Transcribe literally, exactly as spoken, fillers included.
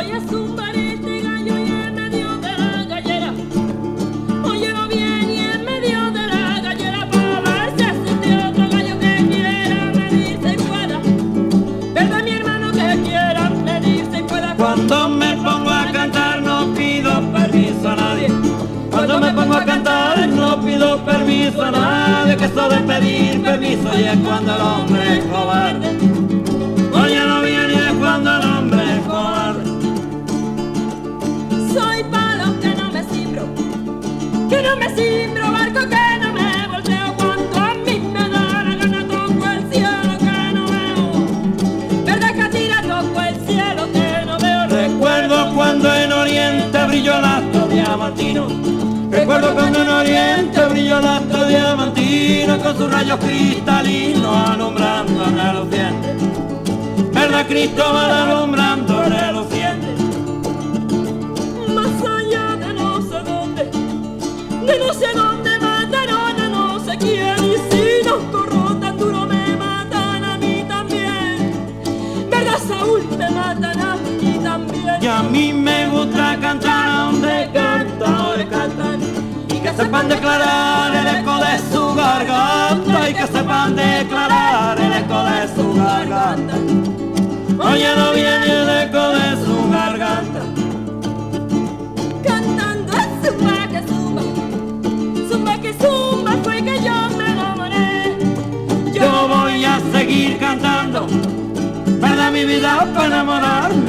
voy a zumbar este gallo y en medio de la gallera. Óyelo bien y en medio de la gallera para ver si existe otro gallo que quiera medirse y pueda. ¿Verdad mi hermano que quiera medirse y pueda? Cuando me pongo a cantar no pido permiso a nadie. Cuando me pongo a cantar no pido permiso a nadie. Que eso de pedir permiso y es cuando el hombre es cobarde. Óyelo bien y es cuando el hombre es cobarde. Soy palo que no me cimbro, que no me cimbro, barco que no me volteo. Cuando a mí me da la gana toco el cielo que no veo. ¿Verdad que tira toco el cielo que no veo? Recuerdo cuando en Oriente brilló el astro diamantino. Recuerdo cuando en Oriente brilló el astro diamantino con sus rayos cristalinos alumbrando reluciente. ¿Verdad Cristóbal alumbrando reluciente? Más allá de no sé dónde, de no sé dónde mataron a no sé quién. Y si nos corro tan duro me matan a mí también. ¿Verdad Saúl? Te matan a mí también. Y a mí me gusta cantar donde cantadores cantan. Y que sepan declarar el eco de su garganta. Y que sepan declarar el eco de su garganta. Óyelo bien y el eco de su garganta. Cantando zumba que zumba, zumba que zumba fue que yo me enamoré. Yo voy a seguir cantando, ¿verdad mi vida para enamorarme?